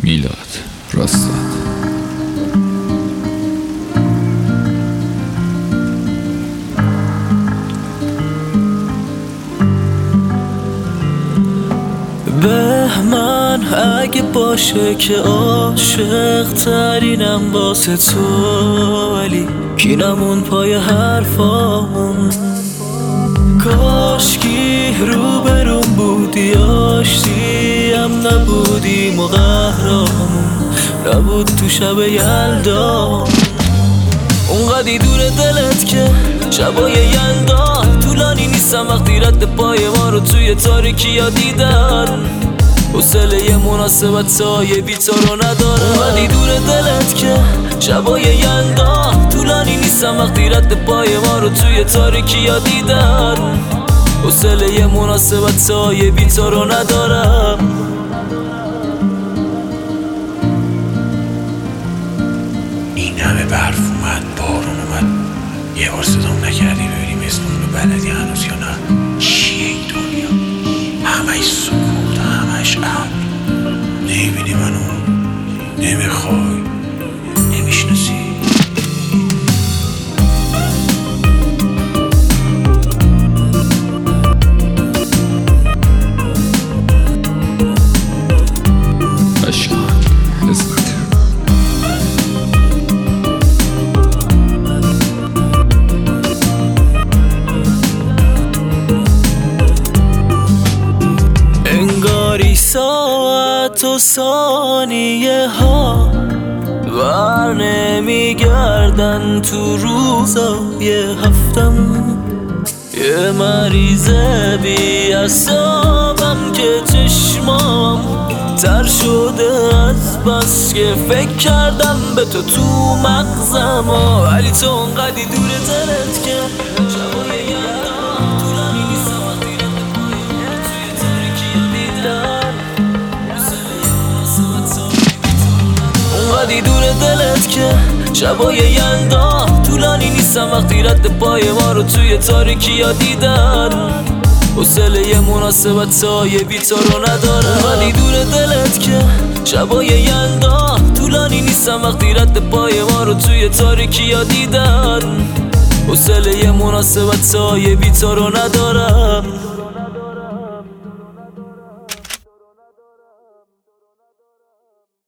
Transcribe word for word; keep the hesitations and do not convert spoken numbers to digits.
میلاد راستاد. بهمن اگه باشه که عاشق ترینم واسه تو، ولی کینمون پای حرفامون. کاشکی روبرون بودی، آشتی هم نبودیم و قهرامون نبود تو شب یلدا. اونقدی دور دلت که شبای یلدا طولانی نیستم وقتی رد پای ما رو توی تاریکی ها دیدن. حوصله یه مناسبت سایه بی تو رو ندارم. اونقدی دور دلت که شبای یلدا طولانی نیستم وقتی رد پای ما رو توی تاریکی ها دیدن. حوصله یه مناسبت سایه بی تو رو ندارم. این همه برف اومد، بارون اومد، یه بار صدام نکردی ببینیم اسمون رو بلدی هنوز یا نه؟ چیه این دنیا؟ همش سکوت، همش ابر. نمیبینی منو؟ نمیخوای؟ نمیشناسی؟ اشکان قسمت انگاری ساعت و ثانیه ها ور نمیگردن تو روزای هفتم. یه مریض بی اعصابم که چشمام تر شده از بس که فکر کردم به تو تو مغزم. ولی تو اونقدی دور دلت که شبای یلدا طولانی نیستم وقتی رد پای ما توی تاریکی دیدن. اونقدی دور دلت که شبای یلدا طولانی نیستم وقتی رد پای ما رو توی تاریکی ها دیدن. حوصله یه مناسبت سایه بی تو رو ندارم. اونقدی دور دلت که شبای یلدا طولانی نیستم وقتی رد پای ما رو توی تاریکی ها دیدن. حوصله یه مناسبت سایه بی تو رو ندارم.